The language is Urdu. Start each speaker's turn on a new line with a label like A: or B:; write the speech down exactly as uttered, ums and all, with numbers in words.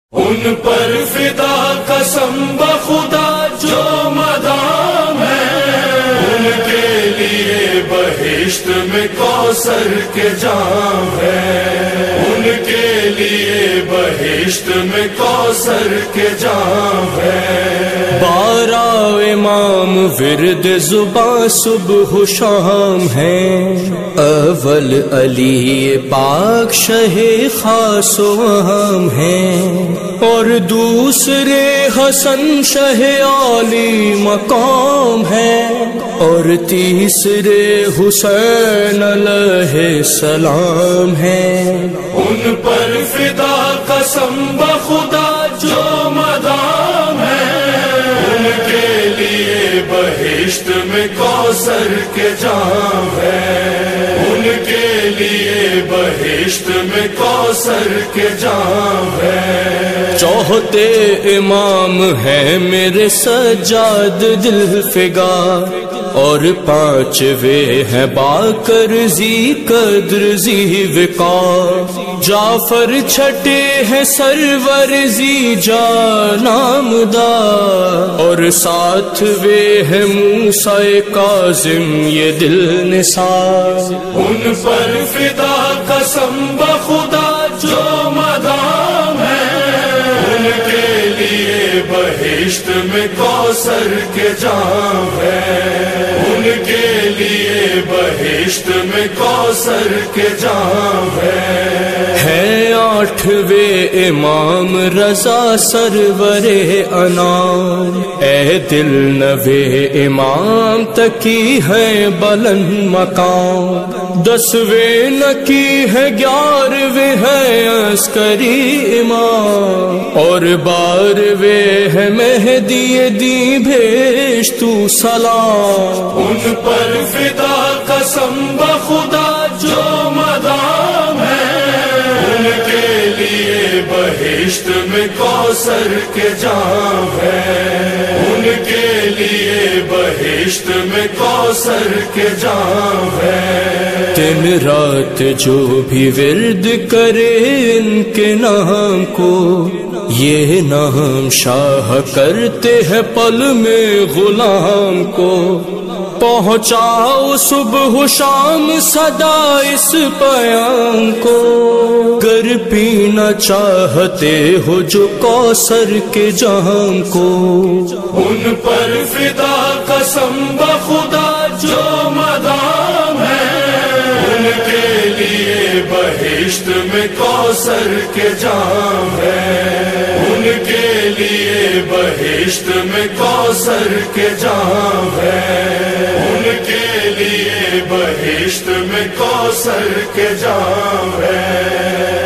A: ان پر فدا قسم بخدا جو مدام ہے، ان کے لیے بہشت میں کوثر کے جام ہے، ان کے لیے بہشت میں کوثر کے جام ہے۔
B: بارہ امام ورد زباں صبح و شام ہے، اول علی پاک شہ خاص و عام ہے، اور دوسرے حسن شہ عالی مقام ہے، اور تیسرے حسین علیہ السلام ہے۔
A: ان پر فدا قسم بخدا جو مدام ہے، ان کے لیے بہشت میں کوثر کے جام ہے، ان کے لیے بہشت میں کوثر کے جام ہے۔
B: چوتھے امام ہے میرے سجاد دل فگار، اور پانچویں ہے باقر ذی قدر ذی وقار، جعفر چھٹے ہیں سرور ذی جا نامدار، اور ساتویں ہے موسیٰ کاظم یہ دل نثار۔
A: ان پر فدا قسم بخدا جو مدام ہے، ان کے لیے بہشت میں کوثر کے جام ہے، ان کے لیے بہشت میں کوثر کے جام ہے۔
B: ہے آٹھویں امام رضا سرور انام، اے دل نوے امام تکی ہے بلند مقام، دسویں نکی ہے گیارہویں ہے عسکری امام، اور بارہویں ہے مہدی دی بھیج تو سلام۔
A: ان پر فدا قسم بخدا جو مدام ہے، ان کے لیے بہشت میں کوثر کے جام ہے، ان کے لیے بہشت میں کوثر کے جام ہے۔
B: دن رات جو بھی ورد کرے ان کے نام کو، یہ نام شاہ کرتے ہیں پل میں غلام کو، پہنچاؤ صبح و شام صدا اس پیام کو، گر پینا چاہتے ہو جو کوثر کے جام کو۔
A: ان پر فدا قسم بخدا جو مدام ہے، ان کے لیے بہشت میں کوثر کے جام ہے، ان کے لیے بہشت میں کوثر کے جام ہے، ان کے لیے بہشت میں کوثر کے جام ہے۔